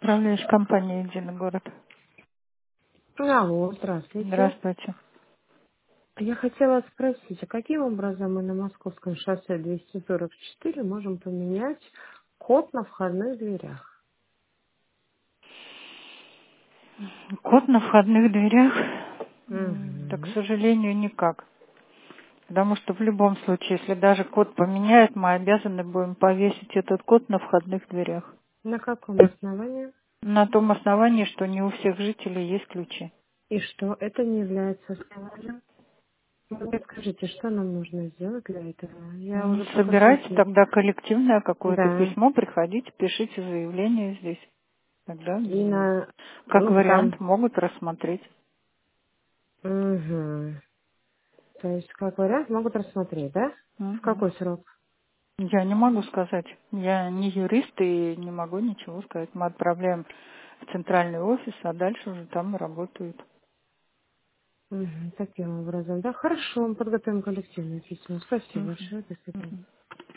Управляющая компания «Единый город». Алло, здравствуйте. Здравствуйте. Я хотела спросить, а каким образом мы на Московском шоссе 244 можем поменять код на входных дверях? Код на входных дверях, да, к Угу. сожалению, никак. Потому что в любом случае, если даже код поменяют, мы обязаны будем повесить этот код на входных дверях. На каком основании? На том основании, что не у всех жителей есть ключи. И что, это не является основанием? Вы мне скажите, что нам нужно сделать для этого? Я Ну, уже собирайте проконсультировала. тогда коллективное какое-то Да. письмо, приходите, пишите заявление здесь. Тогда, И на... как Ну, там... вариант, могут рассмотреть. Угу. То есть, как вариант, могут рассмотреть, да? В Мгм. какой срок? Я не могу сказать. Я не юрист и не могу ничего сказать. Мы отправляем в центральный офис, а дальше уже там работают. Таким образом, да? Хорошо, мы подготовим коллективное письмо. Спасибо Мгм. большое. До свидания. Мгм.